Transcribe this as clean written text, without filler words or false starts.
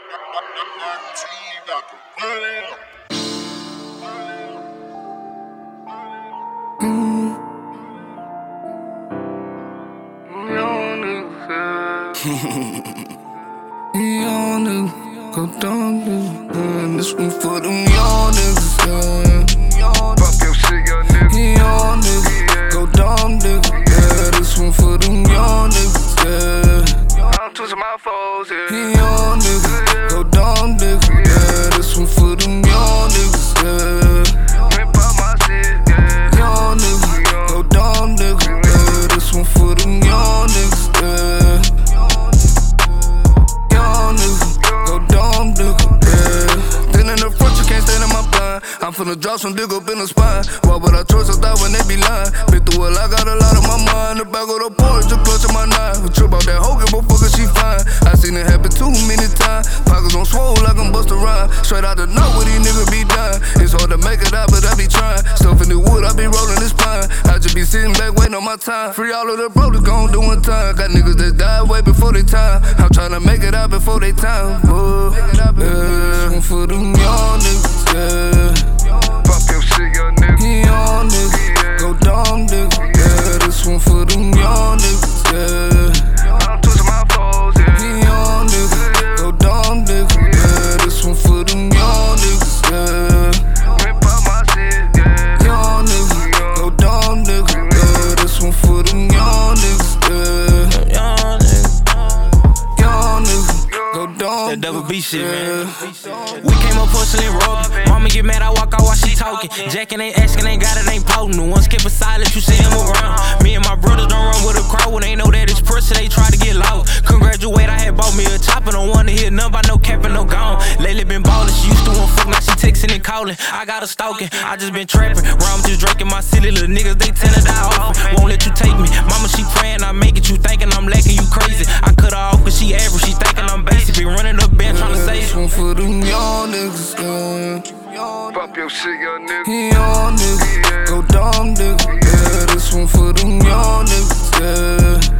Young nigga, go dumb nigga. This one for them young niggas, yeah. Pop your shit, young nigga. Young nigga, go dumb nigga. Yeah, this one for them young niggas, yeah. I'm twisting my foes, yeah. Young nigga, go dumb nigga. Yeah, this one for them young niggas, yeah. Rip out my shit, yeah. Young nigga, go dumb nigga. Yeah, this one for them young niggas, yeah. I'm finna drop some dick up in the spine. Why would I trust? I thought when they be lying. Been through it, I got a lot on my mind. The back of the porch, just clutching my knife. Trip out that hoe, give a fuck if she fine. I seen it happen too many times. Pockets on swole like I'm Busta Rhymes. Straight out the nut where these niggas be dying. It's hard to make it out, but I be trying. Stuff in the wood, I be rolling this pine. I just be sitting back waiting on my time. Free all of the brothers gon' doing time. Got niggas that died way before they time. I'm tryna make it out before they time. Yeah, this one for them young niggas, yeah. Pop your shit, young nigga. Young nigga, go dumb nigga. Yeah, this one for them young niggas, yeah. I'm twisting my foes, yeah. Young nigga, go dumb nigga. Yeah, this one for them young niggas, yeah. Rip out my shit, yeah. Young nigga, go dumb nigga. Yeah, this one for them young niggas, yeah. Young nigga, go dumb. That double B shit, man. We came up hustling, robbing. Mama get mad, I walk out while she talking. Jacking ain't asking, ain't got it, ain't potent. The one skip a silence, you see him around. Me and my brothers don't run with a crowd when they know that it's pressure, they try to get loud. Congratulate, I had bought me a chopper, don't wanna hear nothing about no capping, no gone. Lately been ballin', she used to want fuck, now she texting and calling. I got her stalking, I just been trapping. Rhymes just drinking my city, little niggas, they tend to die off. Won't let you take me. Mama, she praying, I make it, you thinking I'm lacking, you crazy. I cut her off cause she average, she thinking I'm basic. Be running up band trying to save. This one for them young niggas, yeah. Pop your shit, young nigga. Young nigga, go dumb nigga. Yeah, this one for them young niggas, yeah.